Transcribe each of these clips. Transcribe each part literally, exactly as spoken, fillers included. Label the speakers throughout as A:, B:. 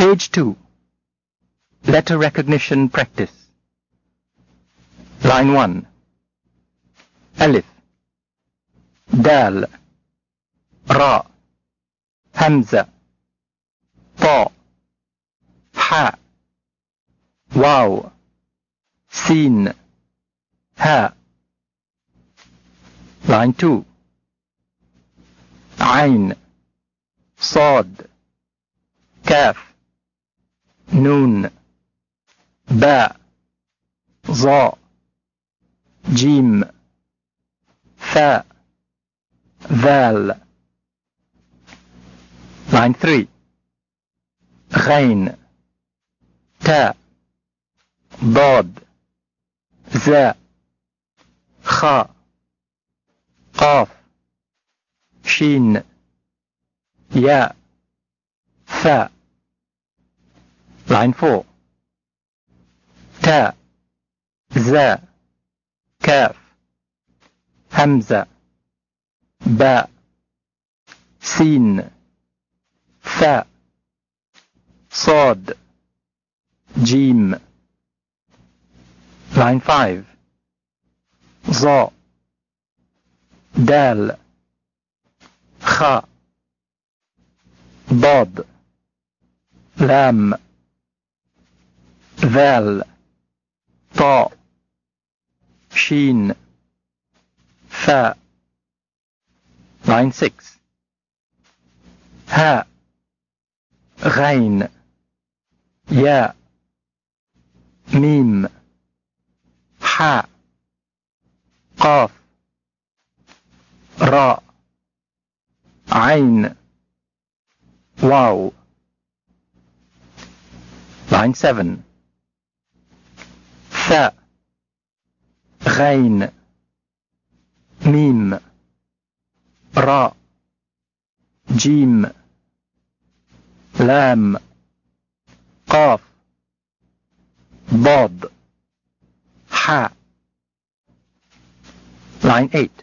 A: Page two. Letter recognition practice. Line one. Alif, Dal, Ra, Hamza, Ta, Ha, Waw, Sin, Ha. Line two. Ain, Sad, Kaf, Noon, Ba, Za, Jim, Fa, Val. Line three. Ghain, Ta, Dad, Za, Kha, Qaf, Shin, Ya, Fa. Line four. Ta, Za, Kaf, Hamza, Ba, Sin, Fa, Sad, Jim. Line five. Za, Dal, Kha, Dad, Lam, Val, Ta, Shin, Fa. Line six. Ha, Ghain, Ya, Mim, Ha, Qaf, Ra, Ain, Waw. Line seven. Tha, Ghain, Mim, Ra, Jim, Lam, Qaf, Dad, Ha. Line eight.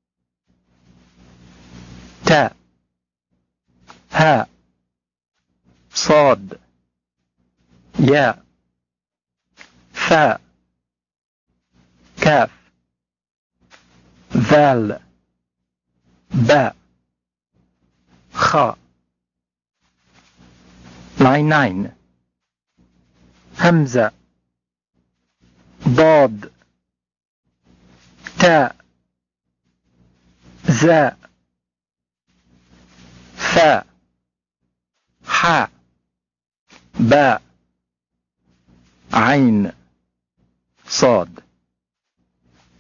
A: Ta, Ha, Sad, Ya, Fa, Kaf, Val, Ba, Kha. Line nine. Hamza, Dad, Ta, Za, Fa, Ha, Ba, Ain, Sad.